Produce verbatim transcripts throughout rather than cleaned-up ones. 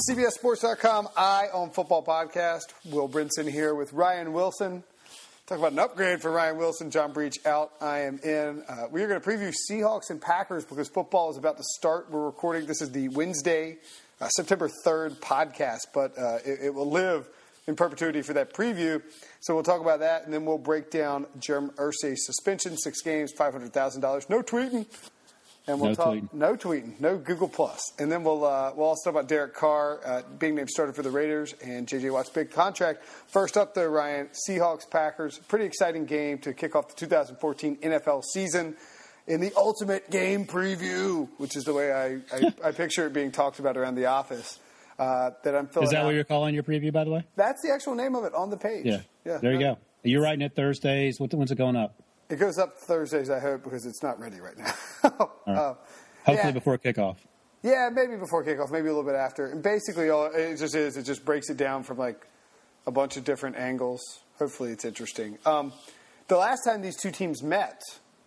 C B S Sports dot com Eye on Football podcast. Will Brinson here with Ryan Wilson. Talk about an upgrade for Ryan Wilson. John Breach out. I am in. Uh, we are going to preview Seahawks and Packers because football is about to start. We're recording. This is the Wednesday, uh, September third podcast, but uh, it, it will live in perpetuity for that preview. So we'll talk about that, and then we'll break down Jerome Irsay's suspension, six games, five hundred thousand dollars. No tweeting. And we'll no talk tweeting. no tweeting, no Google Plus, and then we'll uh, we'll also talk about Derek Carr uh, being named starter for the Raiders and J J Watt's big contract. First up, though, Ryan, Seahawks Packers, pretty exciting game to kick off the two thousand fourteen N F L season. In the ultimate game preview, which is the way I I, I picture it being talked about around the office. Uh, that I'm filling. Is that out. what you're calling your preview, by the way? That's the actual name of it on the page. Yeah, yeah. There you go. You're writing it Thursdays. What when's it going up? It goes up Thursdays, I hope, because it's not ready right now. All right. uh, Hopefully yeah. before kickoff. Yeah, maybe before kickoff, maybe a little bit after. And basically, all it just is, it just breaks it down from like a bunch of different angles. Hopefully, it's interesting. Um, the last time these two teams met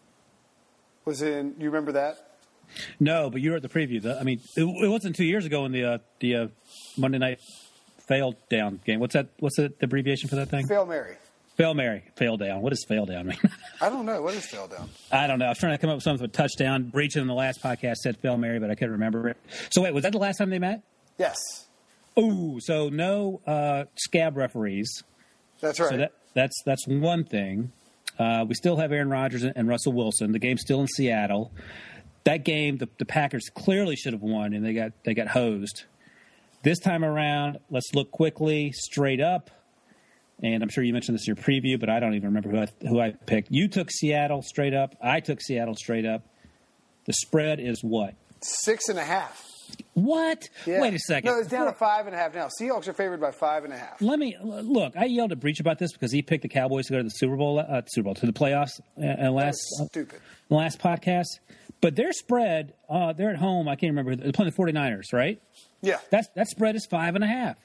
was in. You remember that? No, but you were at the preview. The, I mean, it, it wasn't two years ago in the uh, the uh, Monday night fail down game. What's that? What's the, the abbreviation for that thing? Fail Mary. Fail Mary. Fail down. What does fail down mean? I don't know. What is fail down? I don't know. I was trying to come up with something with touchdown. Breach in the last podcast said fail Mary, but I couldn't remember it. So wait, was that the last time they met? Yes. Oh, so no uh, scab referees. That's right. So that, that's that's one thing. Uh, we still have Aaron Rodgers and Russell Wilson. The game's still in Seattle. That game, the, the Packers clearly should have won, and they got they got hosed. This time around, let's look quickly, straight up. And I'm sure you mentioned this in your preview, but I don't even remember who I, who I picked. You took Seattle straight up. I took Seattle straight up. The spread is what? Six and a half. What? Yeah. Wait a second. No, it's down to five and a half now. Seahawks are favored by five and a half. Let me look. I yelled at Breach about this because he picked the Cowboys to go to the Super Bowl, uh, Super Bowl to the playoffs uh, last stupid. Uh, last podcast. But their spread, uh, they're at home. I can't remember. They're playing the 49ers, right? Yeah. That's, that spread is five and a half.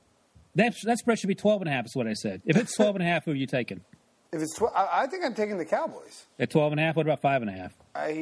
That, that spread should be twelve and a half is what I said. If it's twelve and a half, who are you taking? If it's twelve, I think I'm taking the Cowboys. At twelve and a half, what about five and a half?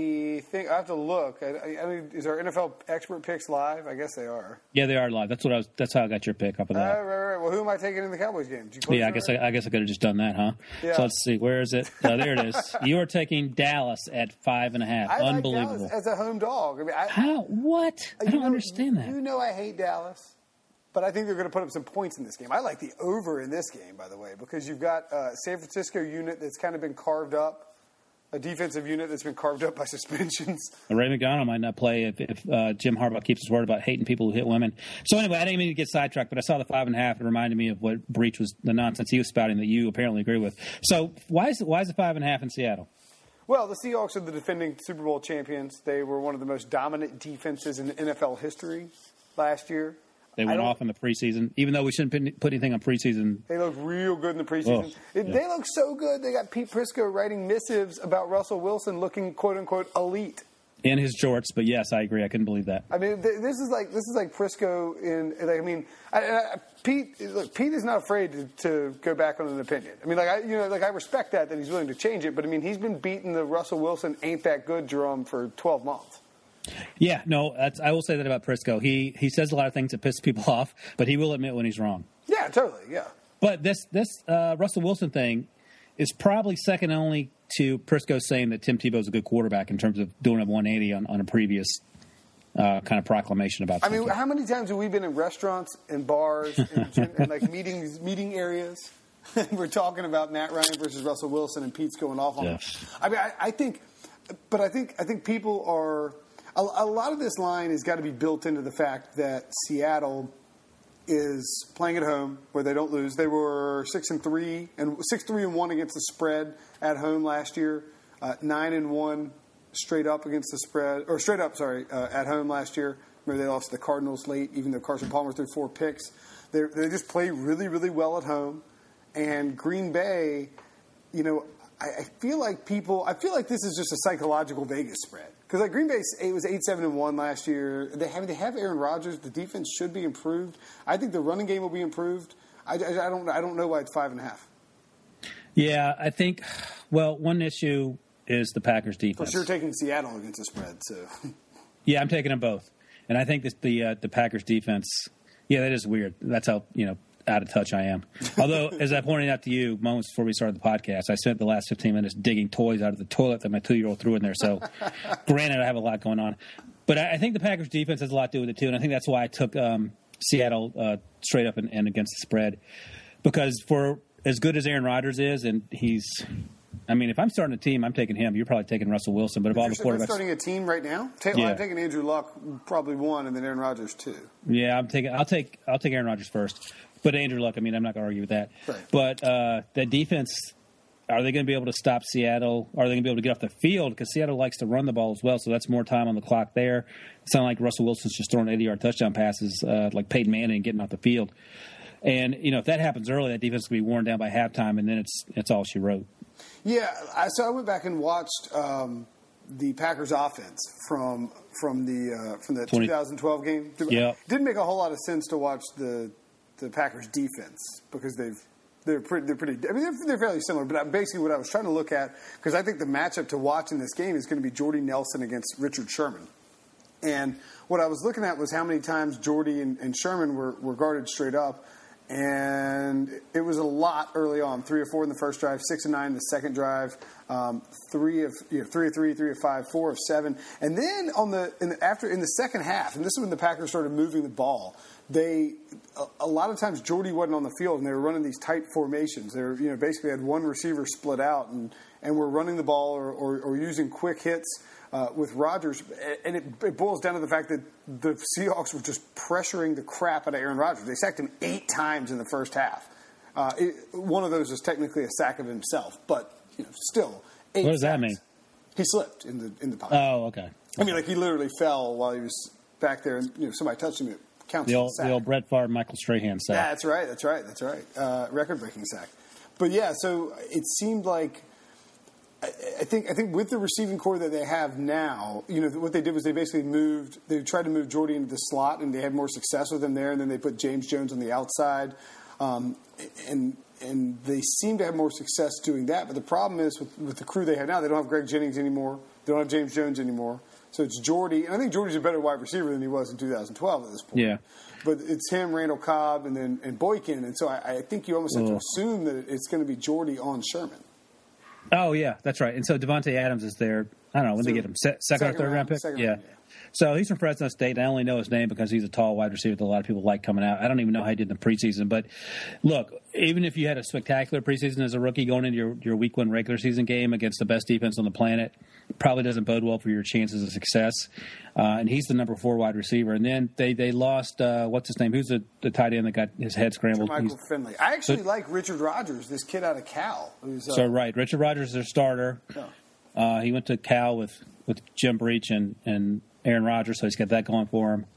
I think I have to look. I, I mean, is our N F L expert picks live? I guess they are. Yeah, they are live. That's what I was. That's how I got your pick up of that. Uh, right, right. Well, who am I taking in the Cowboys game? Did you yeah, I guess I, I guess I could have just done that, huh? Yeah. So let's see. Where is it? Oh, there it is. You are taking Dallas at five and a half. I Unbelievable. like Dallas as a home dog. I mean, I, how? What? I don't know, understand that. You know, I hate Dallas. But I think they're going to put up some points in this game. I like the over in this game, by the way, because you've got a San Francisco unit that's kind of been carved up, a defensive unit that's been carved up by suspensions. Ray McDonald might not play if, if uh, Jim Harbaugh keeps his word about hating people who hit women. So anyway, I didn't mean to get sidetracked, but I saw the five and a half. It reminded me of what Breach was, the nonsense he was spouting that you apparently agree with. So why is it, why is it five and a half in Seattle? Well, the Seahawks are the defending Super Bowl champions. They were one of the most dominant defenses in N F L history last year. They went off in the preseason, even though we shouldn't put anything on preseason. They look real good in the preseason. Oh, it, yeah. They look so good. They got Pete Prisco writing missives about Russell Wilson looking "quote unquote" elite in his jorts. But yes, I agree. I couldn't believe that. I mean, th- this is like this is like Prisco in. Like, I mean, I, I, Pete. Look, Pete is not afraid to, to go back on an opinion. I mean, like I, you know, like I respect that that he's willing to change it. But I mean, he's been beating the Russell Wilson ain't that good drum for twelve months. Yeah, no, that's, I will say that about Prisco. He he says a lot of things that piss people off, but he will admit when he's wrong. Yeah, totally, yeah. But this this uh, Russell Wilson thing is probably second only to Prisco saying that Tim Tebow's a good quarterback in terms of doing a one eighty on, on a previous uh, kind of proclamation about I something. mean, how many times have we been in restaurants and bars and, gym, and like meetings, meeting areas? And we're talking about Matt Ryan versus Russell Wilson, and Pete's going off on Yeah. him. I mean, I, I think, but I think I think people are. A, a lot of this line has got to be built into the fact that Seattle is playing at home where they don't lose. They were six and three and six three and one against the spread at home last year. Uh, nine and one straight up against the spread, or straight up, sorry, uh, at home last year. Remember they lost to the Cardinals late, even though Carson Palmer threw four picks. They they just play really really well at home. And Green Bay, you know, I, I feel like people. I feel like this is just a psychological Vegas spread. Because like Green Bay, it was eight seven and one last year. They have they have Aaron Rodgers. The defense should be improved. I think the running game will be improved. I, I, I don't I don't know why it's five and a half. Yeah, I think. Well, one issue is the Packers defense. Plus, you're taking Seattle against the spread, so. Yeah, I'm taking them both, and I think this, the uh, the Packers defense Yeah, that is weird. That's how, you know, out of touch I am. Although, as I pointed out to you moments before we started the podcast, I spent the last fifteen minutes digging toys out of the toilet that my two-year-old threw in there. So, granted, I have a lot going on. But I, I think the Packers' defense has a lot to do with it, too. And I think that's why I took um, Seattle uh, straight up and, and against the spread. Because for as good as Aaron Rodgers is, and he's – I mean, if I'm starting a team, I'm taking him. You're probably taking Russell Wilson. But if, if all the quarterbacks – starting a team right now? Take, yeah. well, I'm taking Andrew Luck probably one, and then Aaron Rodgers two. Yeah, I'm taking. I'll take. I'll take Aaron Rodgers first. But Andrew Luck, I mean, I'm not going to argue with that. Right. But uh, that defense, are they going to be able to stop Seattle? Are they going to be able to get off the field? Because Seattle likes to run the ball as well, so that's more time on the clock there. It's not like Russell Wilson's just throwing eighty-yard touchdown passes uh, like Peyton Manning getting off the field. And, you know, if that happens early, that defense will be worn down by halftime, and then it's it's all she wrote. Yeah, I, so I went back and watched um, the Packers offense from from the uh, from the twenty twelve game. Yeah. Didn't make a whole lot of sense to watch the the Packers defense because they've they're pretty they're pretty I mean they're, they're fairly similar. But basically, what I was trying to look at, because I think the matchup to watch in this game is going to be Jordy Nelson against Richard Sherman. And what I was looking at was how many times Jordy and, and Sherman were, were guarded straight up. And it was a lot early on, three or four in the first drive, six and nine in the second drive, um, three of you know, three of three, three of five, four of seven, and then on the, in the after in the second half, and this is when the Packers started moving the ball. They a, a lot of times Jordy wasn't on the field, and they were running these tight formations. They were, you know basically had one receiver split out, and and were running the ball or, or, or using quick hits. Uh, with Rodgers, and it, it boils down to the fact that the Seahawks were just pressuring the crap out of Aaron Rodgers. They sacked him eight times in the first half. Uh, it, one of those is technically a sack of himself, but you know, still. Eight what does sacks. that mean? He slipped in the in the pocket. Oh, okay. I mean, like he literally fell while he was back there, and you know, somebody touched him. It counts the as old, a sack. the old Brett Favre, Michael Strahan sack. That's right. That's right. That's right. Uh, record-breaking sack. But yeah, so it seemed like. I think I think with the receiving core that they have now, you know, what they did was they basically moved, they tried to move Jordy into the slot, and they had more success with him there, and then they put James Jones on the outside, um, and and they seem to have more success doing that. But the problem is with, with the crew they have now, they don't have Greg Jennings anymore, they don't have James Jones anymore, so it's Jordy, and I think Jordy's a better wide receiver than he was in two thousand twelve at this point. Yeah. But it's him, Randall Cobb, and then and Boykin, and so I, I think you almost have to assume that it's going to be Jordy on Sherman. Oh, yeah, that's right. And so Devontae Adams is there. I don't know, when so, they get him, Se- second, second or third round, round pick? Second yeah. round, yeah. So he's from Fresno State. And I only know his name because he's a tall wide receiver that a lot of people like coming out. I don't even know how he did in the preseason. But, look, even if you had a spectacular preseason as a rookie going into your, your week one regular season game against the best defense on the planet, probably doesn't bode well for your chances of success. Uh, and he's the number four wide receiver. And then they, they lost, uh, what's his name? Who's the, the tight end that got his head scrambled? Michael Finley. I actually so, like Richard Rodgers, this kid out of Cal. Who's, uh, so, right. Richard Rodgers is their starter. Yeah. Uh, he went to Cal with, with Jim Breach and, and Aaron Rodgers, so he's got that going for him.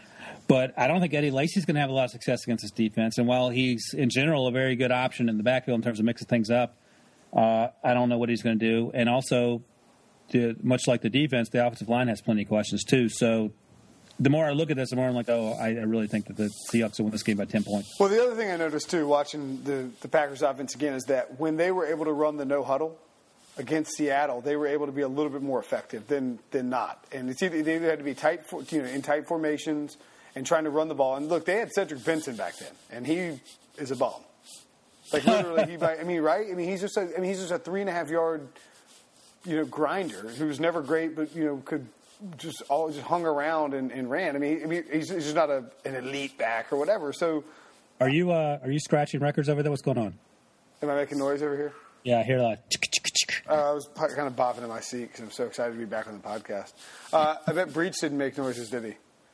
But I don't think Eddie Lacy's going to have a lot of success against this defense. And while he's, in general, a very good option in the backfield in terms of mixing things up, uh, I don't know what he's going to do. And also, the, much like the defense, the offensive line has plenty of questions, too. So the more I look at this, the more I'm like, oh, I, I really think that the Seahawks will win this game by ten points. Well, the other thing I noticed, too, watching the, the Packers offense again, is that when they were able to run the no-huddle against Seattle, they were able to be a little bit more effective than than not. And it's either, they either had to be tight, you know, in tight formations and trying to run the ball. And look, they had Cedric Benson back then, and he is a bomb. Like literally, he. I mean, right? I mean, he's just. A, I mean, he's just a three and a half yard, you know, grinder who's never great, but you know, could just all just hung around and, and ran. I mean, I mean, he's, he's just not a, an elite back or whatever. So, are you uh, are you scratching records over there? What's going on? Am I making noise over here? Yeah, I hear that. Uh, I was kind of bopping in my seat because I'm so excited to be back on the podcast. Uh, I bet Breach didn't make noises, did he?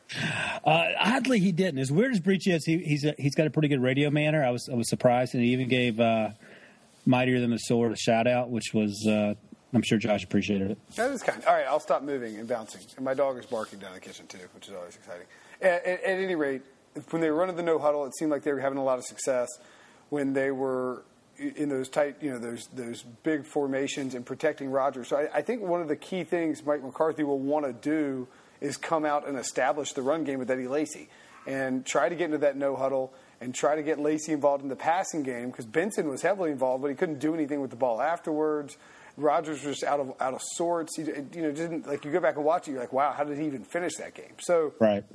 Uh, oddly, he didn't. As weird as Breach is, he, he's a, he's got a pretty good radio manner. I was I was surprised, and he even gave uh, Mightier Than the Sword a shout out, which was uh, I'm sure Josh appreciated it. That is kind. All right, I'll stop moving and bouncing, and my dog is barking down the kitchen too, which is always exciting. At, at, at any rate, when they were running the no huddle, it seemed like they were having a lot of success. When they were in those tight, you know, those those big formations and protecting Rodgers. So I, I think one of the key things Mike McCarthy will want to do is come out and establish the run game with Eddie Lacy and try to get into that no huddle and try to get Lacy involved in the passing game because Benson was heavily involved, but he couldn't do anything with the ball afterwards. Rodgers was just out of out of sorts. He, you know, didn't like you go back and watch it, you're like, wow, how did he even finish that game? So right.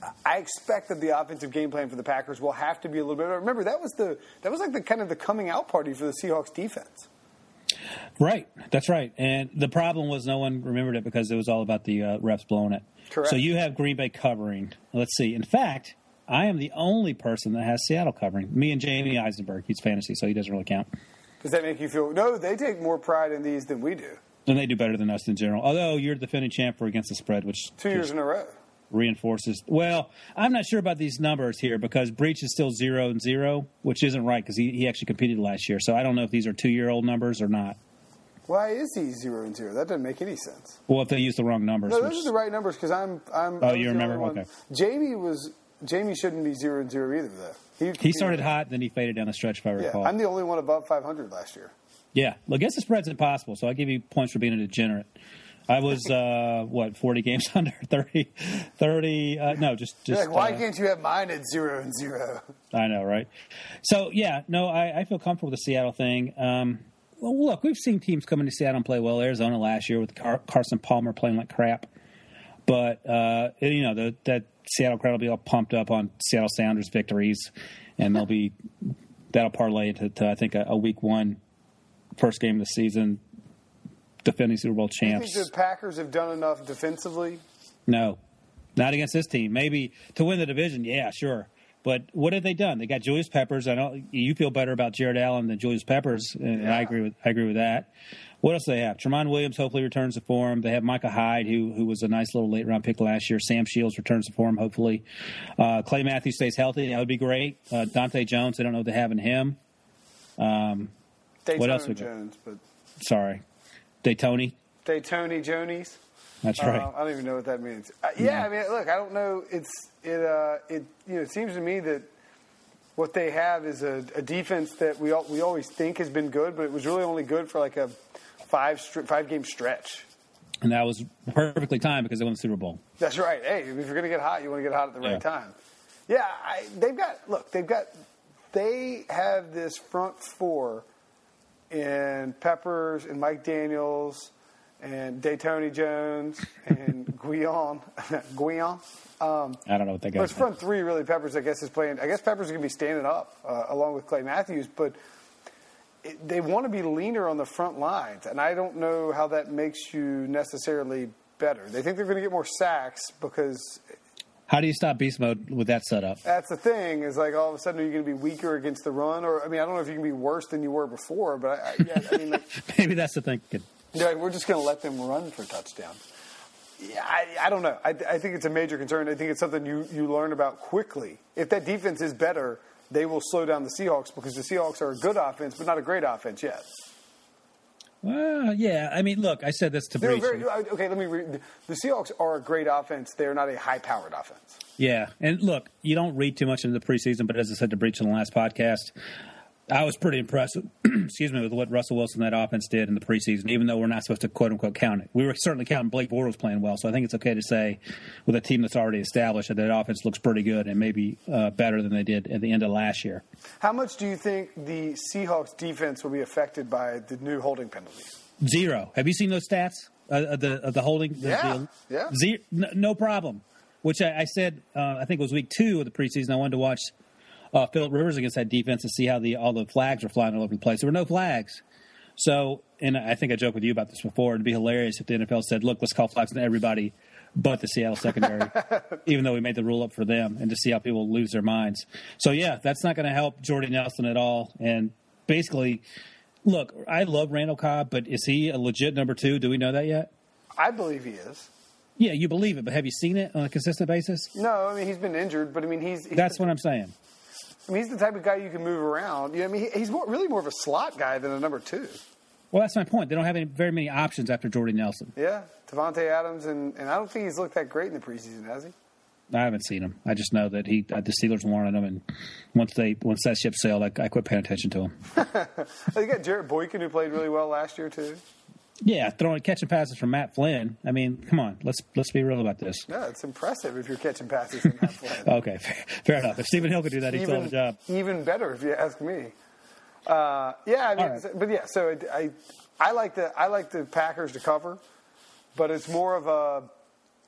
I expect that the offensive game plan for the Packers will have to be a little bit. Remember, that was the that was like the kind of the coming out party for the Seahawks defense. Right, that's right. And the problem was no one remembered it because it was all about the uh, refs blowing it. Correct. So you have Green Bay covering. Let's see. In fact, I am the only person that has Seattle covering. Me and Jamie Eisenberg. He's fantasy, so he doesn't really count. Does that make you feel? No, they take more pride in these than we do. And they do better than us in general. Although you're the defending champ for against the spread, which two years in a row reinforces. Well, I'm not sure about these numbers here because Breach is still zero and zero, which isn't right because he, he actually competed last year. So I don't know if these are two-year-old numbers or not. Why is he zero and zero? That doesn't make any sense. Well, if they use the wrong numbers. No, those which, are the right numbers because I'm. I'm. Oh, I'm you remember? Okay. Jamie was. Jamie shouldn't be zero and zero either, though. He, he started hot, then he faded down the stretch, if I recall. Yeah, I'm the only one above five hundred last year. Yeah, well, against the spread's impossible, so I give you points for being a degenerate. I was, uh, what, forty games under, thirty, thirty, uh, no, just... just like, why uh, can't you have mine at zero and zero? I know, right? So, yeah, no, I, I feel comfortable with the Seattle thing. Um, well, look, we've seen teams come into Seattle and play well. Arizona last year with Car- Carson Palmer playing like crap. But, uh, you know, the, that Seattle crowd will be all pumped up on Seattle Sounders victories, and they'll be... That'll parlay into, to, I think, a, a week one first game of the season, defending Super Bowl champs. Do you think the Packers have done enough defensively? No, not against this team. Maybe to win the division, yeah, sure. But what have they done? They got Julius Peppers. I know you feel better about Jared Allen than Julius Peppers, and yeah. I agree with I agree with that. What else do they have? Tremont Williams hopefully returns to form. They have Micah Hyde, who who was a nice little late round pick last year. Sam Shields returns to form hopefully. Uh, Clay Matthews stays healthy. That would be great. Uh, Dante Jones, I don't know what they have in him. Um, Daytona what else we got? Jones, but Sorry, Daytoni. Daytona Jonies. That's right. Uh, I don't even know what that means. Uh, yeah, I mean, look, I don't know. It's it. Uh, it you know, it seems to me that what they have is a, a defense that we all, we always think has been good, but it was really only good for like a five five game stretch. And that was perfectly timed because they won the Super Bowl. That's right. Hey, if you're going to get hot, you want to get hot at the Yeah. right time. Yeah, I, they've got. Look, they've got. They have this front four in Peppers and Mike Daniels and Daytona Jones and Guion. Guion. Um, I don't know what that but guy's it's front three, really. Peppers, I guess, is playing. I guess Peppers is going to be standing up uh, along with Clay Matthews, but it, they want to be leaner on the front lines, and I don't know how that makes you necessarily better. They think they're going to get more sacks because. How do you stop beast mode with that setup? That's the thing. Is like all of a sudden, are you going to be weaker against the run? Or I mean, I don't know if you can be worse than you were before, but I, I, yeah, I mean, like, Maybe that's the thinking. like, we're just going to let them run for a touchdown. Yeah, I, I don't know. I, I think it's a major concern. I think it's something you, you learn about quickly. If that defense is better, they will slow down the Seahawks because the Seahawks are a good offense, but not a great offense yet. Well, yeah. I mean, look, I said this to They're Breach. very, okay, let me read. The Seahawks are a great offense. They're not a high-powered offense. Yeah, and look, you don't read too much into the preseason, but as I said to Breach in the last podcast, I was pretty impressed, excuse me, with what Russell Wilson and that offense did in the preseason, even though we're not supposed to quote-unquote count it. We were certainly counting Blake Bortles playing well, so I think it's okay to say with a team that's already established that that offense looks pretty good and maybe uh, better than they did at the end of last year. How much do you think the Seahawks defense will be affected by the new holding penalties? Zero. Have you seen those stats? Uh, the uh, the holding? The, Yeah, the, yeah. Zero, no, no problem. Which I, I said, uh, I think it was week two of the preseason. I wanted to watch uh, Phillip Rivers against that defense and see how the all the flags were flying all over the place. There were no flags. So, and I think I joked with you about this before. It'd be hilarious if the N F L said, look, let's call flags on everybody but the Seattle secondary, even though we made the rule up for them, and to see how people lose their minds. So, yeah, that's not going to help Jordy Nelson at all. And basically, look, I love Randall Cobb, but is he a legit number two? Do we know that yet? I believe he is. Yeah, you believe it, but have you seen it on a consistent basis? No, I mean, he's been injured, but I mean, he's... he's That's the, what I'm saying. I mean, he's the type of guy you can move around. You know, I mean, he, he's more, really more of a slot guy than a number two. Well, that's my point. They don't have any, very many options after Jordy Nelson. Yeah, Devontae Adams, and, and I don't think he's looked that great in the preseason, has he? I haven't seen him. I just know that he uh, the Steelers wanted him, and once they once that ship sailed, I, I quit paying attention to him. You got Jarrett Boykin, who played really well last year, too. Yeah, throwing catching passes from Matt Flynn. I mean, come on, let's let's be real about this. Yeah, it's impressive if you're catching passes from Matt Flynn. Okay, fair, fair enough. If Stephen Hill could do that, he'd still have a job. Even better, if you ask me. Uh, yeah, I mean, All right. but yeah. So I, I, I like the I like the Packers to cover, but it's more of a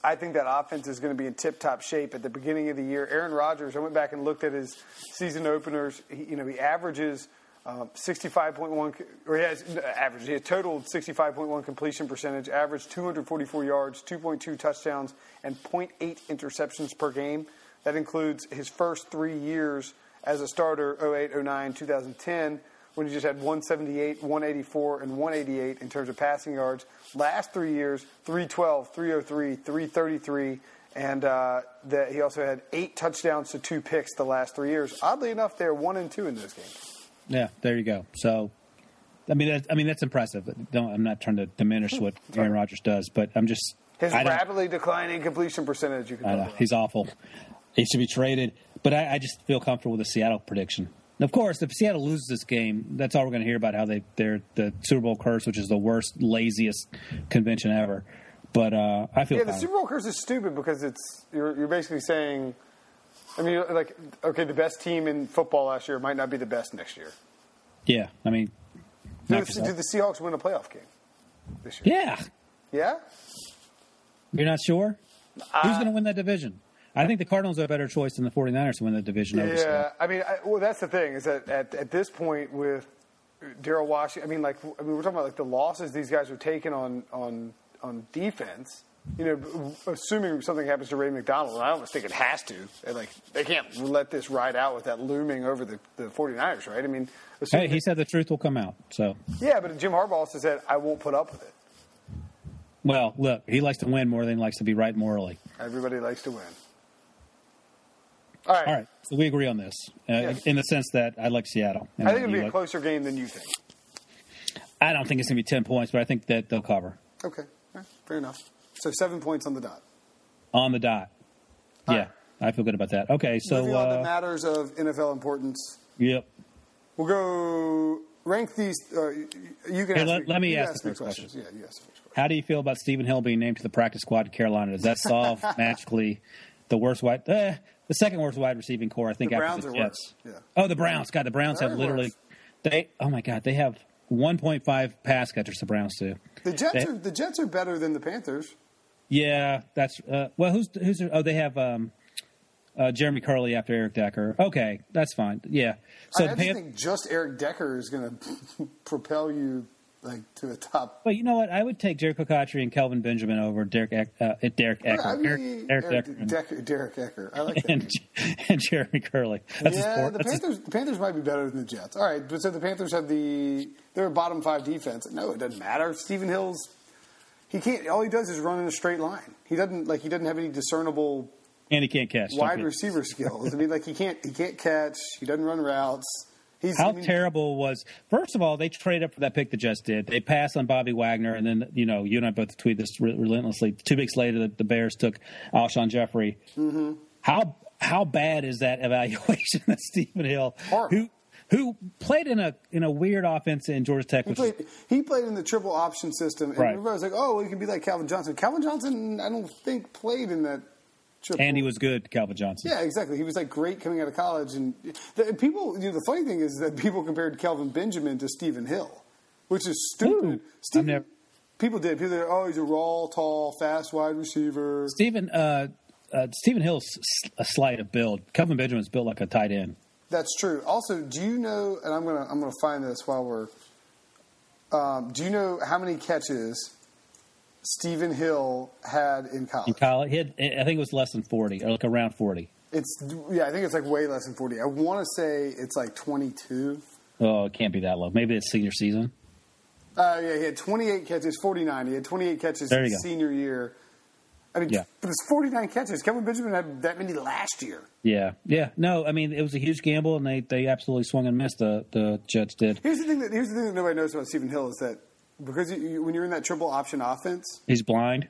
I think that offense is going to be in tip-top shape at the beginning of the year. Aaron Rodgers, I went back and looked at his season openers. He, you know, he averages uh, sixty-five point one, or he has uh, average. He has totaled sixty-five point one completion percentage, averaged two hundred forty-four yards, two point two touchdowns, and zero point eight interceptions per game. That includes his first three years as a starter, oh eight, oh nine, two thousand ten, when he just had one seventy-eight, one eighty-four, and one eighty-eight in terms of passing yards. Last three years, three twelve, three oh three, three thirty-three, and uh, the, he also had eight touchdowns to two picks the last three years. Oddly enough, they're one and two in those games. Yeah, there you go. So, I mean, that, I mean that's impressive. Don't, I'm not trying to diminish what Aaron Rodgers does, but I'm just his rapidly declining completion percentage. You can I know he's awful. He should be traded, but I, I just feel comfortable with the Seattle prediction. And of course, if Seattle loses this game, that's all we're going to hear about how they they're the Super Bowl curse, which is the worst, laziest convention ever. But uh, I feel yeah, fine. The Super Bowl curse is stupid because it's you're you're basically saying. I mean, like, okay, the best team in football last year might not be the best next year. Yeah, I mean, do the, do the Seahawks win a playoff game this year? Yeah. Yeah? You're not sure? Uh, Who's going to win that division? I think the Cardinals are a better choice than the 49ers to win the division. Yeah, over Seattle. I mean, I, well, that's the thing is that at, at this point with Darryl Washington, I mean, like, I mean, we're talking about like the losses these guys are taking on on on defense. You know, assuming something happens to Ray McDonald, and I almost think it has to. Like, they can't let this ride out with that looming over the, the 49ers, right? I mean, hey, he said the truth will come out. So yeah, but Jim Harbaugh also said, I won't put up with it. Well, look, he likes to win more than he likes to be right morally. Everybody likes to win. All right. All right. So we agree on this uh, yes. in the sense that I like Seattle. I think it'll be like, a closer game than you think. I don't think it's going to be ten points, but I think that they'll cover. Okay. Right. Fair enough. So seven points on the dot. On the dot. All yeah. Right. I feel good about that. Okay. So. Moving on uh, to matters of N F L importance. Yep. We'll go rank these. Uh, you can hey, ask let, me, let me you ask ask the me first questions. question. Yeah, you ask the first question. How do you feel about Stephen Hill being named to the practice squad to Carolina? Does that solve magically the worst wide, eh, the second worst wide receiving core? I think the after Browns the are Jets. worse. Yeah. Oh, the Browns. God, the Browns They're have literally. worse. They. Oh my God, they have one point five pass catchers. The Browns do. The Jets they, are the Jets are better than the Panthers. Yeah, that's uh, well. Who's who's? Oh, they have um, uh, Jeremy Curley after Eric Decker. Okay, that's fine. Yeah. So I, the I just Pan- think just Eric Decker is going to propel you like to the top. But you know what? I would take Jericho Cotchery and Kelvin Benjamin over Derek Eck, uh, Derek Ecker. I mean, Eric, Eric, Eric Eric Decker. Decker, Derek Ecker. I like that. And, and Jeremy Curley. That's yeah, a sport. the That's Panthers. A, the Panthers might be better than the Jets. All right, but so the Panthers have the they're a bottom five defense. No, it doesn't matter. Stephen Hill's he can't. All he does is run in a straight line. He doesn't like he doesn't have any discernible and he can't catch wide receiver skills. I mean, like he can't he can't catch. He doesn't run routes. He's, How I mean, terrible was first of all they traded up for that pick the Jets did. They passed on Bobby Wagner, and then you know you and I both tweet this relentlessly. Two weeks later, the, the Bears took Alshon Jeffrey. Mm-hmm. How how bad is that evaluation of Stephen Hill, Horrible. who who played in a in a weird offense in Georgia Tech? He Which played, he played in the triple option system, and Right. everybody was like, "Oh, well, he can be like Calvin Johnson." Calvin Johnson, I don't think played in that triple. and he was good, Calvin Johnson. Yeah, exactly. He was like great coming out of college, and the, people. You know, the funny thing is that people compared Kelvin Benjamin to Stephen Hill, which is stupid. Ooh, Stephen, I've never- people did. People said, "Oh, he's a raw, tall, fast wide receiver." Stephen uh, uh, Stephen Hill's a slight of build. Kelvin Benjamin's built like a tight end. That's true. Also, do you know? And I'm gonna I'm gonna find this while we're. Um, do you know how many catches Stephen Hill had in college? In college, he had, I think it was less than forty, or like around forty. It's yeah, I think it's like way less than forty. I want to say it's like twenty-two. Oh, it can't be that low. Maybe it's senior season. Uh, yeah, he had twenty-eight catches, forty-nine. He had twenty-eight catches There you his go. senior year. I mean, Yeah. but it's forty-nine catches. Kevin Benjamin had that many last year. Yeah, yeah. No, I mean it was a huge gamble, and they, they absolutely swung and missed. The the Jets did. Here's the thing that here's the thing that nobody knows about Stephen Hill is that because you, you, when you're in that triple option offense, He's blind.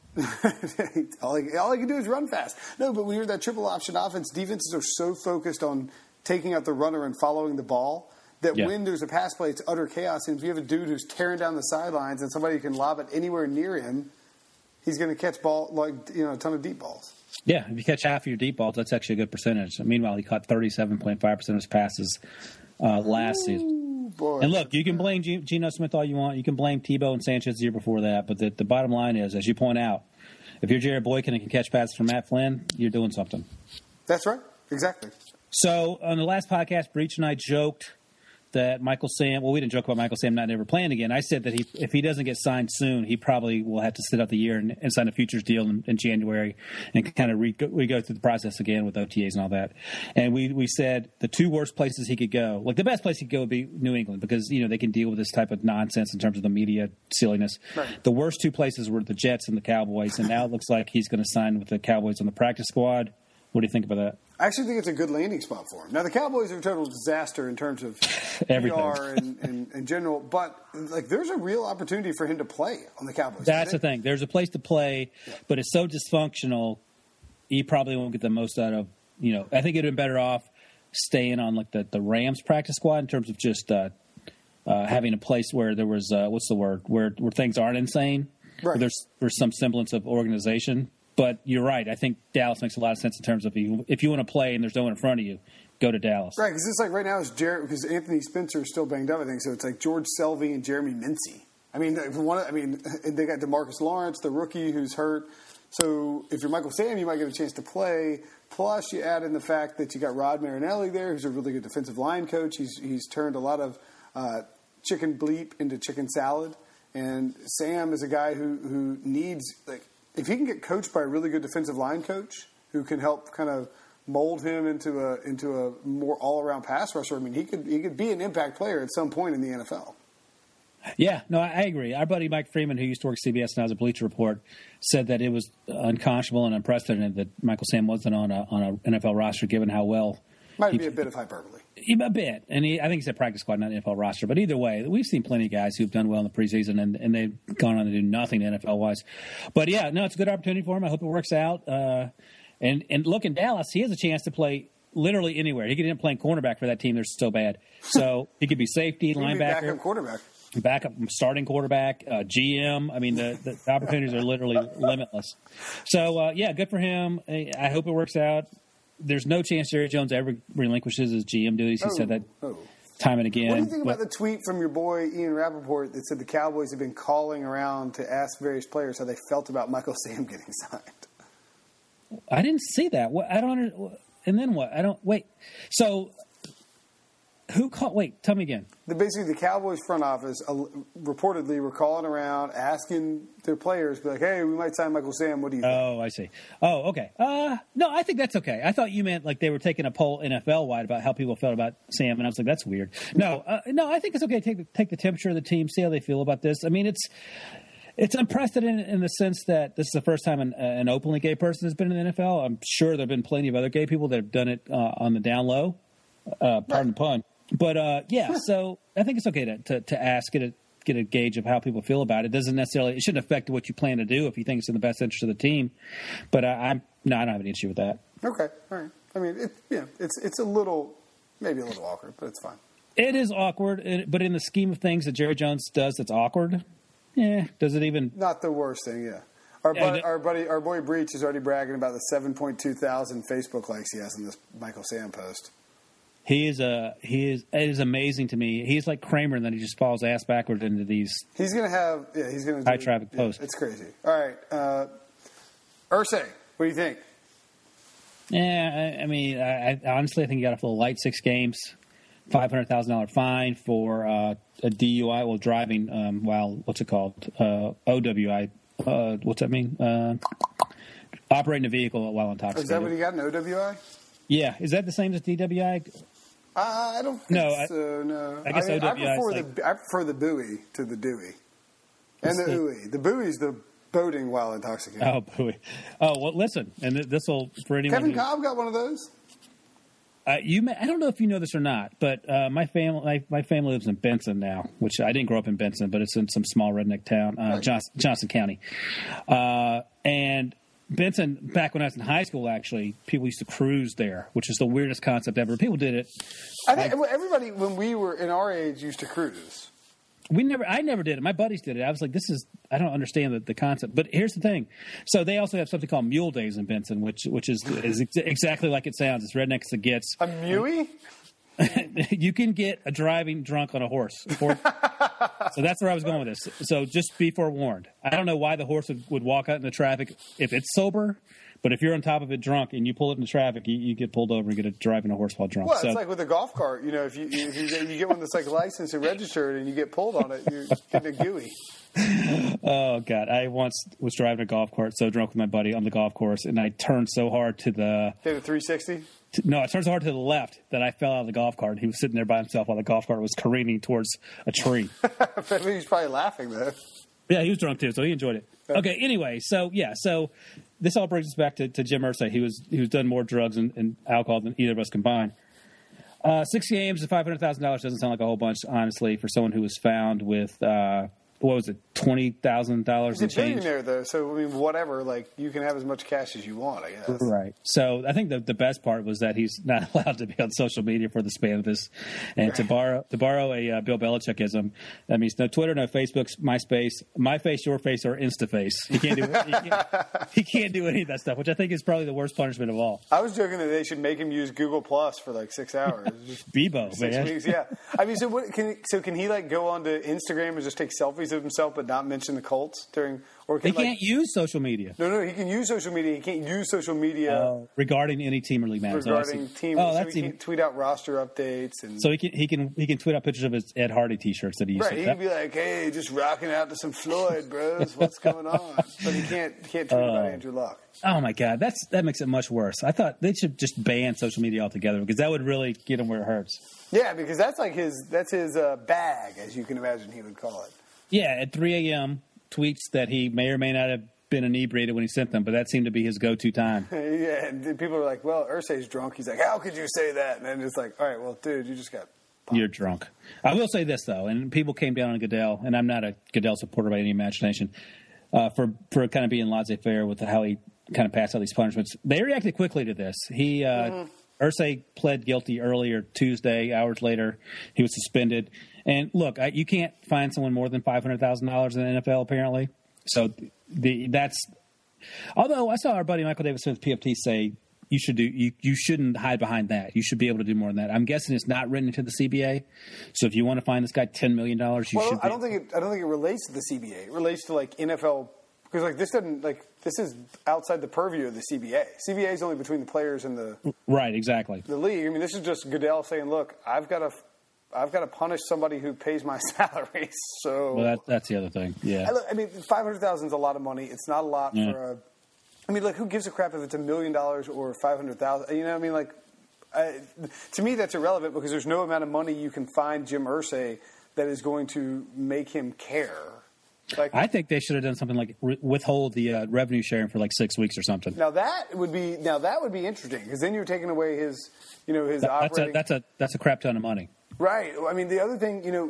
all, he, all he can do is run fast. No, but when you're in that triple option offense, defenses are so focused on taking out the runner and following the ball that Yeah. when there's a pass play, it's utter chaos. And if you have a dude who's tearing down the sidelines and somebody can lob it anywhere near him, he's going to catch ball like you know a ton of deep balls. Yeah, if you catch half of your deep balls, that's actually a good percentage. Meanwhile, he caught thirty-seven point five percent of his passes uh, last season. Ooh, boy. And look, you can blame G- Geno Smith all you want. You can blame Tebow and Sanchez the year before that. But the, the bottom line is, as you point out, if you're Jared Boykin and can catch passes from Matt Flynn, you're doing something. That's right. Exactly. So on the last podcast, Breach and I joked that Michael Sam, well, we didn't joke about Michael Sam not ever playing again. I said that he, if he doesn't get signed soon, he probably will have to sit out the year and, and sign a futures deal in, in January and kind of re, we go through the process again with O T As and all that. And we, we said the two worst places he could go, like the best place he could go would be New England because, you know, they can deal with this type of nonsense in terms of the media silliness. Right. The worst two places were the Jets and the Cowboys, and now it looks like he's going to sign with the Cowboys on the practice squad. What do you think about that? I actually think it's a good landing spot for him. Now, the Cowboys are a total disaster in terms of Everything. P R and, and, and general, but like there's a real opportunity for him to play on the Cowboys. That's the thing. There's a place to play, yeah. but it's so dysfunctional, he probably won't get the most out of, you know, I think he'd have been better off staying on like the, the Rams practice squad in terms of just uh, uh, having a place where there was, uh, what's the word, where, where things aren't insane, right. where there's, there's some semblance of organization. But you're right. I think Dallas makes a lot of sense in terms of if you, if you want to play and there's no one in front of you, go to Dallas. Right, because it's like right now it's Jer- because Anthony Spencer is still banged up, I think. So it's like George Selvey and Jeremy Mincy. I mean, one. I mean, they got DeMarcus Lawrence, the rookie who's hurt. So if you're Michael Sam, you might get a chance to play. Plus, you add in the fact that you got Rod Marinelli there, who's a really good defensive line coach. He's he's turned a lot of uh, chicken bleep into chicken salad. And Sam is a guy who who needs like. If he can get coached by a really good defensive line coach who can help kind of mold him into a into a more all around pass rusher, I mean, he could he could be an impact player at some point in the N F L. Yeah, no, I agree. Our buddy Mike Freeman, who used to work at C B S and has a Bleacher Report, said that it was unconscionable and unprecedented that Michael Sam wasn't on a on an N F L roster, given how well. Might he, be a bit of hyperbole. A bit. And he, I think he said practice squad, not N F L roster. But either way, we've seen plenty of guys who've done well in the preseason, and, and they've gone on to do nothing N F L-wise. But, yeah, no, it's a good opportunity for him. I hope it works out. Uh, and, and look, in Dallas, he has a chance to play literally anywhere. He could end up playing cornerback for that team. They're so bad. So he could be safety, he linebacker. Be backup quarterback. Backup starting quarterback, uh, G M. I mean, the, the opportunities are literally limitless. So, uh, yeah, good for him. I hope it works out. There's no chance Jerry Jones ever relinquishes his G M duties. He oh, said that oh. time and again. What do you think but, about the tweet from your boy Ian Rappaport that said the Cowboys have been calling around to ask various players how they felt about Michael Sam getting signed? I didn't see that. What, I don't. And then what? I don't. Wait. So who called? Wait. Tell me again. The, basically, the Cowboys front office uh, reportedly were calling around asking their players, be like, "Hey, we might sign Michael Sam. What do you think?" Oh, I see. Oh, okay. Uh, no, I think that's okay. I thought you meant like they were taking a poll N F L wide about how people felt about Sam, and I was like, "That's weird." No, uh, no, I think it's okay to take the, take the temperature of the team, see how they feel about this. I mean, it's it's unprecedented in the sense that this is the first time an, an openly gay person has been in the N F L. I'm sure there have been plenty of other gay people that have done it uh, on the down low. Uh, pardon right. the pun. But, uh, yeah, so I think it's okay to, to, to ask, get a, get a gauge of how people feel about it. It doesn't necessarily – it shouldn't affect what you plan to do if you think it's in the best interest of the team. But uh, I'm – no, I don't have any issue with that. Okay. All right. I mean, it, yeah, it's it's a little – maybe a little awkward, but it's fine. It is awkward, but in the scheme of things that Jerry Jones does that's awkward, yeah, does it even – Not the worst thing, yeah. Our, bu- yeah, our buddy, our boy Breach is already bragging about the seven point two thousand Facebook likes he has in this Michael Sam post. He is a he is it is amazing to me. He's like Kramer, and then he just falls ass backwards into these. He's gonna have yeah. He's gonna high traffic yeah, posts. It's crazy. All right, uh, Irsay, what do you think? Yeah, I, I mean, I, I honestly I think he got off a little light. Six games, five hundred thousand dollar fine for uh, a D U I while driving. Um, while what's it called? Uh, O W I. Uh, what's that mean? Uh, operating a vehicle while intoxicated. Is that what he got? An O W I? Yeah, is that the same as D W I? Uh, I don't think no, so, no. I guess I, mean, I, prefer like, the, I prefer the buoy to the Dewey. And the, the ooey. The buoy's the boating while intoxicated. Oh, buoy. Oh, well, listen, and this will, for anyone Kevin who, Cobb got one of those? Uh, you may, I don't know if you know this or not, but uh, my family my, my family lives in Benson now, which I didn't grow up in Benson, but it's in some small redneck town, uh, right. Johnson, Johnson County. Uh, and... Benson, back when I was in high school, actually, people used to cruise there, which is the weirdest concept ever. People did it. I think I, everybody, when we were in our age, used to cruise. We never. I never did it. My buddies did it. I was like, this is. I don't understand the, the concept. But here's the thing. So they also have something called Mule Days in Benson, which which is, is ex- exactly like it sounds. It's redneck as it gets. A Mewey? you can get a driving drunk on a horse. Or, so that's where I was going with this. So just be forewarned. I don't know why the horse would, would walk out in the traffic if it's sober, but if you're on top of it drunk and you pull it in the traffic, you, you get pulled over and get a driving a horse while drunk. Well, so, it's like with a golf cart. You know, if you if you, get, you get one that's like licensed and registered and you get pulled on it, you're getting a gooey. Oh, God. I once was driving a golf cart so drunk with my buddy on the golf course, and I turned so hard to the... Did a three sixty? No, I turned so hard to the left that I fell out of the golf cart. He was sitting there by himself while the golf cart was careening towards a tree. But he was probably laughing, though. Yeah, he was drunk, too, so he enjoyed it. Okay, anyway, so, yeah, so this all brings us back to, to Jim Irsay. He was he was done more drugs and, and alcohol than either of us combined. Uh, six games and five hundred thousand dollars doesn't sound like a whole bunch, honestly, for someone who was found with... Uh, what was it, twenty thousand dollars and He's a change? billionaire, though, so, I mean, whatever. Like, you can have as much cash as you want, I guess. Right. So I think the, the best part was that he's not allowed to be on social media for the span of this. And to borrow to borrow a uh, Bill Belichickism, that means no Twitter, no Facebook, MySpace, My Face, Your Face, or InstaFace. He can't do he can't, he can't do any of that stuff, which I think is probably the worst punishment of all. I was joking that they should make him use Google Plus for like six hours. Bebo, six man. weeks, yeah. I mean, so what, can so can he like go onto Instagram and just take selfies of himself, but not mention the Colts during? Or can He like, can't use social media. No, no, he can use social media. He can't use social media Uh, regarding any team or league matters. regarding Oh, I see. team. Oh, so that's he even, can tweet out roster updates and. so he can he can he can tweet out pictures of his Ed Hardy T-shirts that he used. Right, to, he that, can be like, "Hey, just rocking out to some Floyd, bros. What's going on?" But he can't he can't tweet about Andrew Luck. Oh my God, that's that makes it much worse. I thought they should just ban social media altogether because that would really get him where it hurts. Yeah, because that's like his that's his uh, bag, as you can imagine he would call it. Yeah, at three a.m. tweets that he may or may not have been inebriated when he sent them, but that seemed to be his go-to time. Yeah, and people are like, "Well, Irsay's drunk." He's like, "How could you say that?" And then it's like, "All right, well, dude, you just got." Pumped. You're drunk. I will say this though, and people came down on Goodell, and I'm not a Goodell supporter by any imagination, uh, for for kind of being laissez-faire with how he kind of passed out these punishments. They reacted quickly to this. He uh, mm-hmm. Irsay pled guilty earlier Tuesday. Hours later, he was suspended. And look, I, you can't fine someone more than five hundred thousand dollars in the N F L, apparently. So the that's. Although I saw our buddy Michael Davis Smith, P F T, say you should do you, you shouldn't hide behind that. You should be able to do more than that. I'm guessing it's not written into the C B A. So if you want to fine this guy ten million dollars, you well, should. I don't think it. I don't think it relates to the C B A. It relates to like N F L because like this doesn't like this is outside the purview of the C B A. C B A is only between the players and the right, exactly. The league. I mean, this is just Goodell saying, "Look, I've got to." I've got to punish somebody who pays my salary. So well, that, that's the other thing. Yeah. I, look, I mean, five hundred thousand is a lot of money. It's not a lot yeah. for a. I mean, like, who gives a crap if it's a million dollars or five hundred thousand? You know, what I mean, like, I, to me, that's irrelevant because there's no amount of money you can find Jim Irsay that is going to make him care. Like, I think they should have done something like re- withhold the uh, revenue sharing for like six weeks or something. Now that would be now that would be interesting because then you're taking away his, you know, his that, operating. That's a that's a that's a crap ton of money. Right. I mean, the other thing, you know,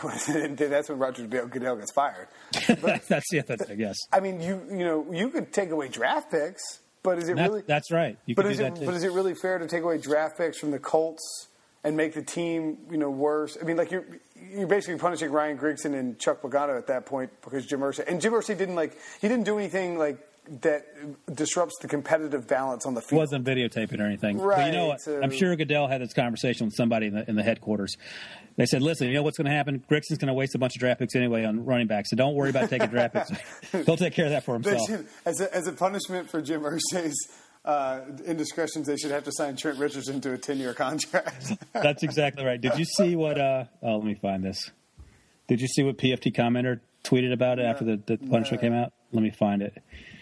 that's when Roger Goodell gets fired. But, that's the other thing. Yes. I mean, you you know, you could take away draft picks, but is it that, really? That's right. You but could is do it? that too. But is it really fair to take away draft picks from the Colts and make the team, you know, worse? I mean, like you're you're basically punishing Ryan Grigson and Chuck Pagano at that point because Jim Irsay and Jim Irsay didn't like he didn't do anything like that disrupts the competitive balance on the field. Wasn't videotaping or anything. Right. But you know what? So, I'm sure Goodell had this conversation with somebody in the, in the headquarters. They said, listen, you know what's going to happen? Grigson's going to waste a bunch of draft picks anyway on running backs, so don't worry about taking draft picks. He'll take care of that for himself. Should, as, a, as a punishment for Jim Irsay's uh, indiscretions, they should have to sign Trent Richardson to a ten-year contract. That's exactly right. Did you see what uh, – oh, let me find this. Did you see what P F T commenter tweeted about it no, after the, the punishment no. came out? Let me find it.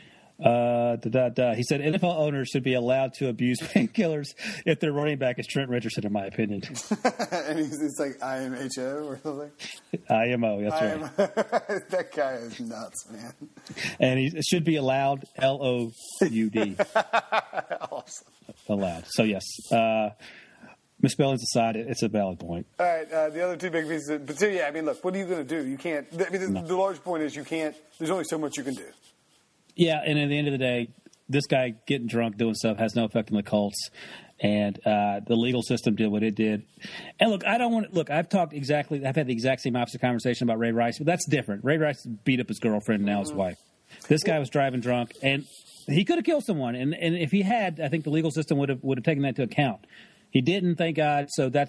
Uh, da, da, da. He said N F L owners should be allowed to abuse painkillers if their running back is Trent Richardson, in my opinion. And he's, it's like I M H O or something? I M O, that's I M- right. That guy is nuts, man. And he should be allowed, L O U D. Awesome. Allowed. So, yes. Uh, misspellings aside, it's a valid point. All right, uh, the other two big pieces. But so, yeah, I mean, look, what are you going to do? You can't. I mean, the, No. the large point is you can't. There's only so much you can do. Yeah, and at the end of the day, this guy getting drunk, doing stuff has no effect on the Colts, and uh, the legal system did what it did. And look, I don't want to – look, I've talked exactly – I've had the exact same opposite conversation about Ray Rice, but that's different. Ray Rice beat up his girlfriend and now his wife. This guy was driving drunk, and he could have killed someone, and, and if he had, I think the legal system would have would have taken that into account. He didn't, thank God, so that's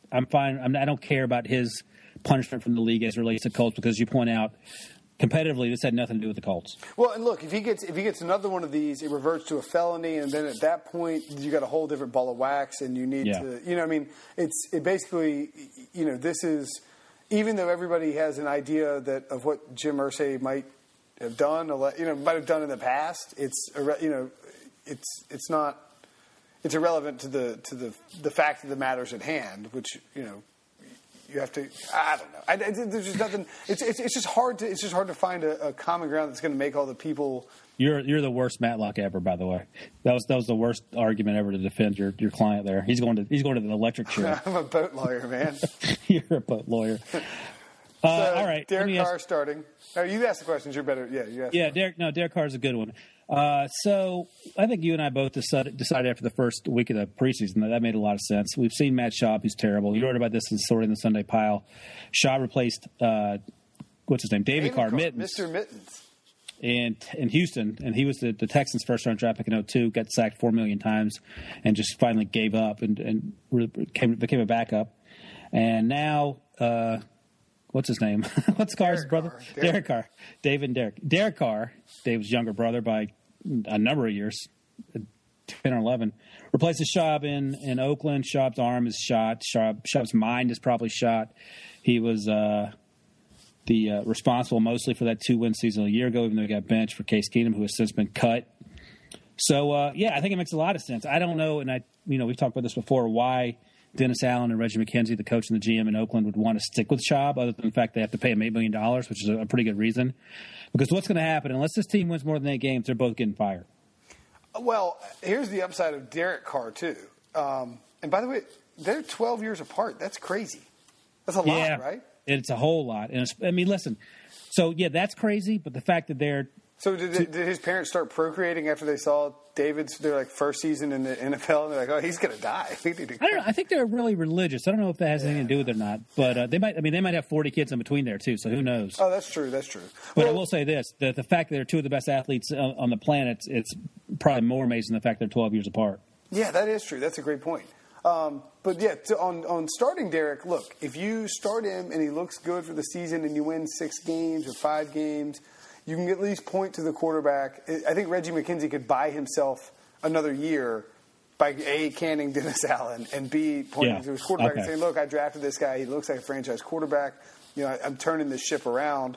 I'm fine. I'm, I don't care about his punishment from the league as it relates to Colts because you point out competitively this had nothing to do with the Colts. Well, and look, if he gets if he gets another one of these, it reverts to a felony, and then at that point you got a whole different ball of wax, and you need Yeah. to, you know, I mean, it's it basically, you know, this is even though everybody has an idea that of what Jim Irsay might have done, you know, might have done in the past, it's you know, it's it's not it's irrelevant to the to the the fact of the matters at hand, which you know. You have to. I don't know. I, I, there's just nothing. It's, it's it's just hard to. It's just hard to find a, a common ground that's going to make all the people. You're you're the worst Matlock ever, by the way. That was that was the worst argument ever to defend your, your client there. He's going to he's going to the electric chair. I'm a boat lawyer, man. You're a boat lawyer. Uh, so, all right, Derek Carr ask, starting. Oh, you asked the questions. You're better. Yeah, you asked. Yeah, Derek. No, Derek Carr is a good one. Uh, so I think you and I both decided, decided after the first week of the preseason that that made a lot of sense. We've seen Matt Schaub, who's terrible. You wrote about this in Sorting in the Sunday Pile. Schaub replaced, uh, what's his name, David, David Carr, Carr, Mittens. Mister Mittens. In, in Houston, and he was the, the Texans' first-round draft pick in oh two, got sacked four million times, and just finally gave up and, and became, became a backup. And now, uh, what's his name? what's Carr's Derek brother? Carr. Derek. Derek. Carr. David and Derek. Derek Carr, David's younger brother by a number of years, ten or eleven, replaces Schaub in, in Oakland. Schaub's arm is shot. Schaub, Schaub's mind is probably shot. He was uh, the uh, responsible mostly for that two-win season a year ago, even though he got benched for Case Keenum, who has since been cut. So, uh, yeah, I think it makes a lot of sense. I don't know, and I, you know, we've talked about this before, why Dennis Allen and Reggie McKenzie, the coach and the G M in Oakland, would want to stick with Schaub, other than the fact they have to pay him eight million dollars, which is a pretty good reason. Because what's going to happen, unless this team wins more than eight games, they're both getting fired. Well, here's the upside of Derek Carr, too. Um, and by the way, they're twelve years apart. That's crazy. That's a Yeah, lot, right? It's a whole lot. And it's, I mean, listen, so, yeah, that's crazy, but the fact that they're So did, did his parents start procreating after they saw David's their like first season in the N F L? And they're like, oh, he's going to die. We need to I don't know. I think they're really religious. I don't know if that has anything to do with it or not. But uh, they might. I mean, they might have forty kids in between there too. So who knows? Oh, that's true. That's true. But well, I will say this: the the fact that they're two of the best athletes on, on the planet, it's probably more amazing than the fact they're twelve years apart. Yeah, that is true. That's a great point. Um, but yeah, to, on on starting Derek, look, if you start him and he looks good for the season and you win six games or five games, you can at least point to the quarterback. I think Reggie McKenzie could buy himself another year by A, canning Dennis Allen, and B, pointing Yeah. to his quarterback Okay. and saying, look, I drafted this guy. He looks like a franchise quarterback. You know, I, I'm turning this ship around.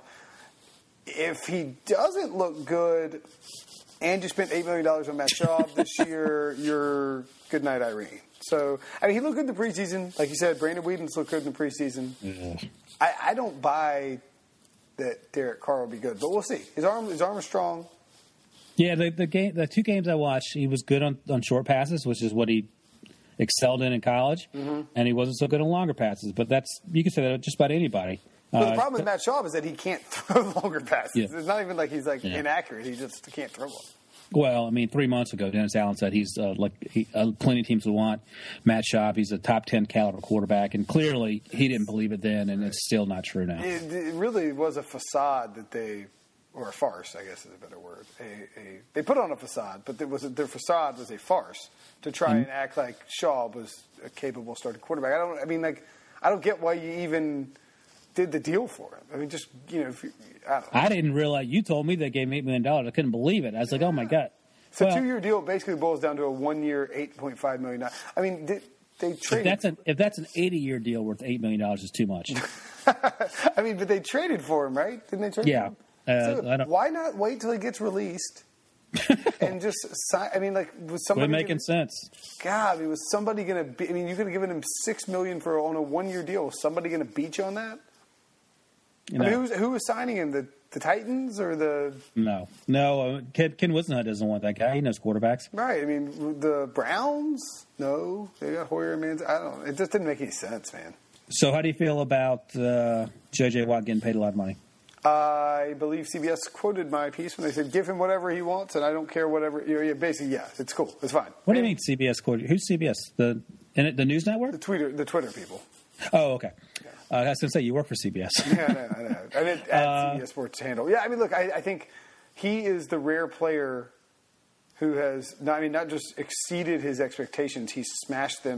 If he doesn't look good and you spent eight million dollars on Matt Schaub this year, you're good night, Irene. So, I mean, he looked good in the preseason. Like you said, Brandon Whedon's looked good in the preseason. Yeah. I, I don't buy that Derek Carr will be good, but we'll see. His arm, his arm is strong. Yeah, the the game, the two games I watched, he was good on, on short passes, which is what he excelled in in college, mm-hmm. and he wasn't so good on longer passes. But that's you can say that just about anybody. But Uh, the problem with Matt Schaub is that he can't throw longer passes. Yeah. It's not even like he's like Yeah. inaccurate. He just can't throw them. Well, I mean, three months ago, Dennis Allen said he's uh, like he, uh, plenty of teams would want Matt Schaub. He's a top ten caliber quarterback, and clearly he didn't believe it then, and it's still not true now. It, it really was a facade that they, or a farce, I guess is a better word. A, a they put on a facade, but there was a, their facade was a farce to try Mm-hmm. and act like Schaub was a capable starting quarterback. I don't. I mean, like, I don't get why you even did the deal for him. I mean, just you know, if you, I don't know. I didn't realize you told me they gave him eight million dollars. I couldn't believe it. I was like, oh my god. So Well, a two-year deal basically boils down to a one-year, eight point five million dollars. I mean, they, they if traded. that's an if that's an eighty-year deal worth eight million dollars is too much. I mean, but they traded for him, right? Didn't they trade Yeah. for him? Uh, So I don't- why not wait till he gets released and just sign? I mean, like, was somebody Would making gonna, sense. God, I mean, was somebody going to be? I mean, you could have given him six million for on a one-year deal. Was somebody going to beat you on that? You I mean, know. who's, who was signing him? The the Titans or the No, no. Uh, Ken, Ken Whisenhunt doesn't want that guy. He knows quarterbacks. right? I mean, the Browns? No, they got Hoyer and Manz. I don't. It just didn't make any sense, man. So, how do you feel about uh, J J Watt getting paid a lot of money? I believe C B S quoted my piece when they said, "Give him whatever he wants, and I don't care whatever." You know, yeah, basically, yeah, it's cool, it's fine. What do you mean C B S quoted? Who's C B S? The in it, the news network? The Twitter, the Twitter people. Oh, okay. Uh, I was going to say you work for C B S. Yeah, I know, I know. I didn't add Uh, C B S Sports handle. Yeah, I mean, look, I, I think he is the rare player who has, not, I mean, not just exceeded his expectations, he's smashed them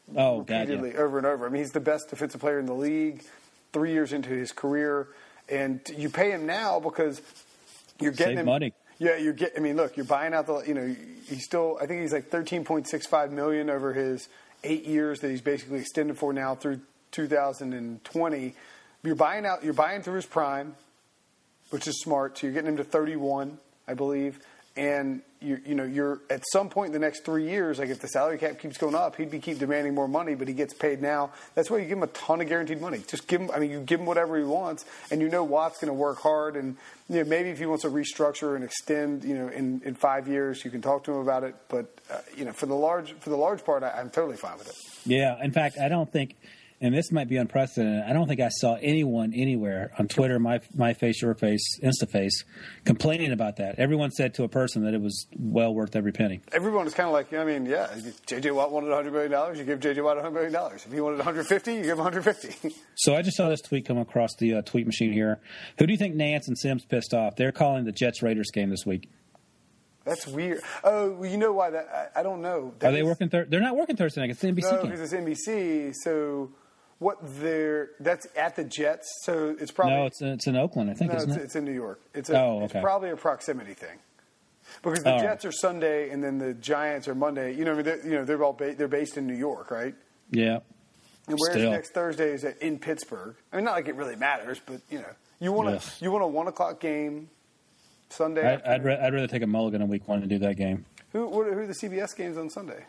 Oh, God, repeatedly yeah. over and over. I mean, he's the best defensive player in the league. Three years into his career, and you pay him now because you're getting Save him money. Yeah, you're get. I mean, look, you're buying out the. You know, he's still. I think he's like thirteen point six five million over his eight years that he's basically extended for now through two thousand twenty. You're buying out. You're buying through his prime, which is smart. So you're getting him to thirty-one, I believe, and you you know you're at some point in the next three years. Like if the salary cap keeps going up, he'd be keep demanding more money, but he gets paid now. That's why you give him a ton of guaranteed money. Just give him. I mean, you give him whatever he wants, and you know Watt's going to work hard. And you know maybe if he wants to restructure and extend, you know, in, in five years, you can talk to him about it. But uh, you know, for the large for the large part, I, I'm totally fine with it. Yeah. In fact, I don't think. And this might be unprecedented. I don't think I saw anyone anywhere on Twitter, my my face, your face, InstaFace, complaining about that. Everyone said to a person that it was well worth every penny. Everyone is kind of like, I mean, yeah, J J. Watt wanted one hundred million dollars, you give J J. Watt one hundred million dollars. If he wanted one hundred fifty, you give him one hundred fifty. So I just saw this tweet come across the uh, tweet machine here. Who do you think Nance and Sims pissed off? They're calling the Jets-Raiders game this week. That's weird. Oh, well, you know why that? I, I don't know. That Are they is, working? Thir- they're not working Thursday night. It's the N B C No, game. because it's N B C, so... What they're that's at the Jets, so it's probably No, it's it's in Oakland, I think, no, isn't it's, it? it's in New York. It's a, Oh, okay. It's probably a proximity thing because the All Jets right. are Sunday and then the Giants are Monday. You know, I mean, they're, you know, they're all ba- they're based in New York, right? Yeah. And whereas Still. next Thursday is at, in Pittsburgh. I mean, not like it really matters, but you know, you want Yes. to you want a one o'clock game Sunday. I, afternoon. I'd, ra- I'd rather take a mulligan in week one and do that game. Who what, who are the C B S games on Sunday?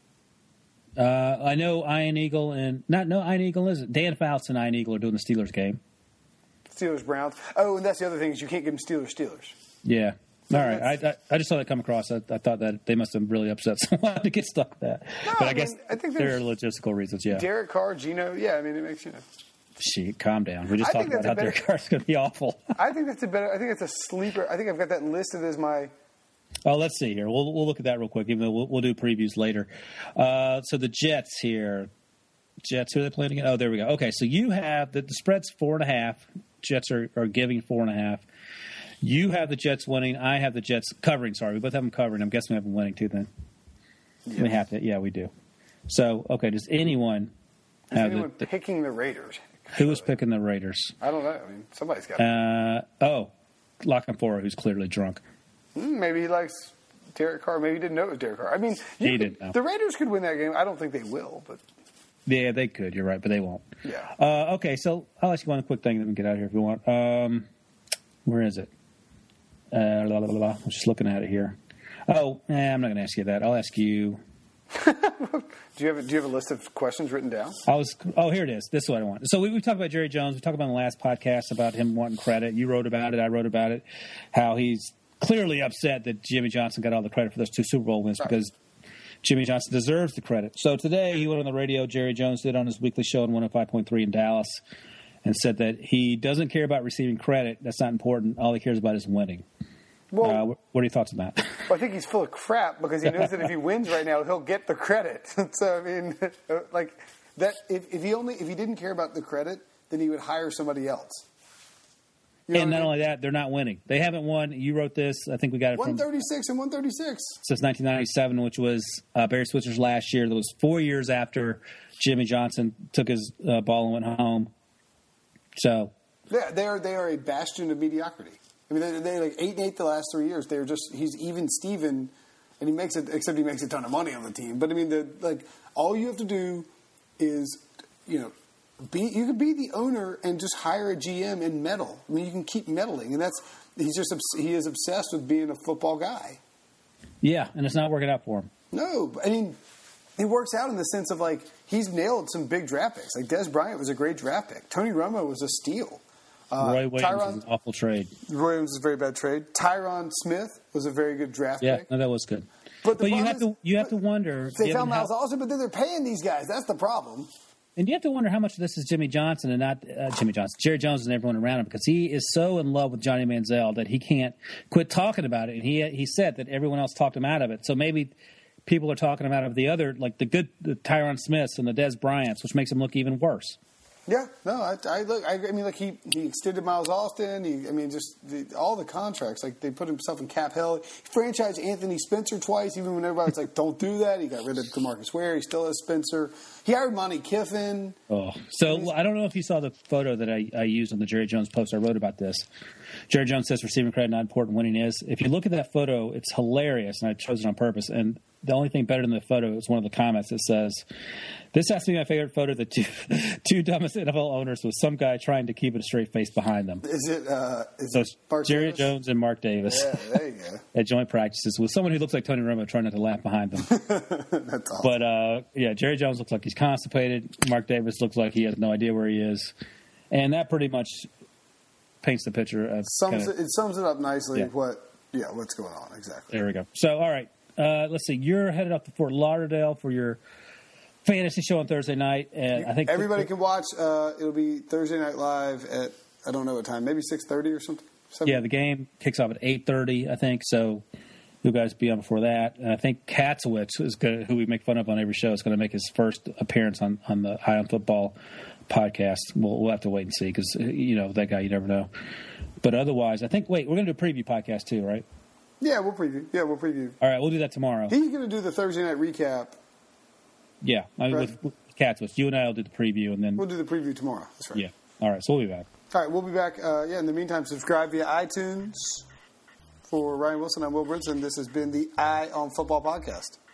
Uh, I know Iron Eagle and not no Iron Eagle is it? Dan Fouts and Iron Eagle are doing the Steelers game. Steelers Browns. Oh, and that's the other thing is you can't give them Steelers Steelers. Yeah. All right. that's- I, I I just saw that come across. I, I thought that they must have really upset someone to get stuck with that. No, but I, I guess mean, I think there are there's- logistical reasons. Yeah. Derek Carr, Gino. Yeah, I mean, it makes you know. Shit, calm down. We just I talked think about how that's a Derek better- Carr's going to be awful. I think that's a better. I think it's a sleeper. I think I've got that listed as my. Oh, let's see here. We'll we'll look at that real quick. Even though we'll, we'll do previews later. Uh, so the Jets here. Jets, who are they playing again? Oh, there we go. Okay, so you have the, the spread's four and a half. Jets are, are giving four and a half. You have the Jets winning. I have the Jets covering. Sorry, we both have them covering. I'm guessing we have them winning too. Then Yes. we have to. Yeah, we do. So okay, does anyone Is have anyone the, the picking the Raiders? who is picking the Raiders? I don't know. I mean, somebody's got. Uh, oh, Lockenfora, who's clearly drunk. Hmm, maybe he likes Derek Carr. Maybe he didn't know it was Derek Carr. I mean, you He could- didn't know. The Raiders could win that game. I don't think they will, but Yeah, they could. You're right, but they won't. yeah. Uh, okay, so I'll ask you one quick thing, then we can get out of here if you want. Um, where is it? Uh, la, la, la, la. I'm just looking at it here. Oh, eh, I'm not going to ask you that. I'll ask you. Do you have a, Do you have a list of questions written down? I was. Oh, here it is. This is what I want. So we, we talked about Jerry Jones. We talked about in the last podcast about him wanting credit. You wrote about it. I wrote about it. How he's clearly upset that Jimmy Johnson got all the credit for those two Super Bowl wins Right. because Jimmy Johnson deserves the credit. So today he went on the radio. Jerry Jones did on his weekly show on one oh five point three in Dallas and said that he doesn't care about receiving credit. That's not important. All he cares about is winning. Well, Uh, what what are your thoughts on that? I think he's full of crap because he knows that if he wins right now, he'll get the credit. So I mean, like that. If, if he only if he didn't care about the credit, then he would hire somebody else. You know And what not I mean? only that, they're not winning. They haven't won. You wrote this. I think we got it from one thirty-six and one thirty-six. since nineteen ninety-seven, which was uh, Barry Switzer's last year. That was four years after Jimmy Johnson took his uh, ball and went home. So, Yeah, they are they are a bastion of mediocrity. I mean, they're, they're like eight and eight the last three years. They're just he's even Steven, and he makes it. Except he makes a ton of money on the team. But I mean, the, like all you have to do is, you know, be you can be the owner and just hire a G M and meddle. I mean, you can keep meddling, and that's he's just obs- he is obsessed with being a football guy. yeah, and it's not working out for him. No, I mean, it works out in the sense of like he's nailed some big draft picks. Like Des Bryant was a great draft pick. Tony Romo was a steal. Uh, Roy Williams Tyron- is an awful trade. Roy Williams is a very bad trade. Tyron Smith was a very good draft Yeah, pick. no, that was good. But the But you problem have is- to you have to but wonder. They given found Miles how- Austin, but then they're paying these guys. That's the problem. And you have to wonder how much of this is Jimmy Johnson and not uh, Jimmy Johnson, Jerry Jones and everyone around him, because he is so in love with Johnny Manziel that he can't quit talking about it. And he he said that everyone else talked him out of it. So maybe people are talking him out of the other, like the good the Tyron Smiths and the Des Bryants, which makes him look even worse. Yeah, no, I, I look. I, I mean, like he, he extended Miles Austin. He, I mean, just the, all the contracts. Like they put himself in cap hell. He franchised Anthony Spencer twice, even when everybody was like, "Don't do that." He got rid of DeMarcus Ware. He still has Spencer. He hired Monty Kiffin. Oh, so I don't know if you saw the photo that I, I used on the Jerry Jones post. I wrote about this. Jerry Jones says receiving credit not important, winning is. If you look at that photo, it's hilarious, and I chose it on purpose. And the only thing better than the photo is one of the comments that says, "This has to be my favorite photo of the two, two dumbest N F L owners with some guy trying to keep it a straight face behind them." Is it? Uh, is so it Mark Jerry Davis? Jones and Mark Davis Yeah, there you go. at joint practices with someone who looks like Tony Romo trying not to laugh behind them. That's awesome. But, uh, yeah, Jerry Jones looks like he's constipated. Mark Davis looks like he has no idea where he is. And that pretty much paints the picture. Of sums kinda, it, it sums it up nicely. Yeah. What? Yeah, what's going on exactly? There we go. So, all right. Uh, let's see. You're headed up to Fort Lauderdale for your fantasy show on Thursday night. And I think Everybody can watch. Uh, it'll be Thursday Night Live at, I don't know what time, maybe six thirty or something? seven? Yeah, the game kicks off at eight thirty, I think. So you guys be on before that. And I think Katzowitz, is gonna, who we make fun of on every show, is going to make his first appearance on, on the High on Football podcast. We'll, we'll have to wait and see because, you know, that guy, you never know. But otherwise, I think, wait, we're going to do a preview podcast too, right? Yeah, we'll preview. Yeah, we'll preview. All right, we'll do that tomorrow. He's going to do the Thursday night recap. Yeah, I mean, Right. with, with Katzowitz. You and I will do the preview, and then We'll do the preview tomorrow. That's right. yeah. All right, so we'll be back. All right, we'll be back. Uh, yeah, in the meantime, subscribe via iTunes. For Ryan Wilson, I'm Will Brinson. This has been the Eye on Football podcast.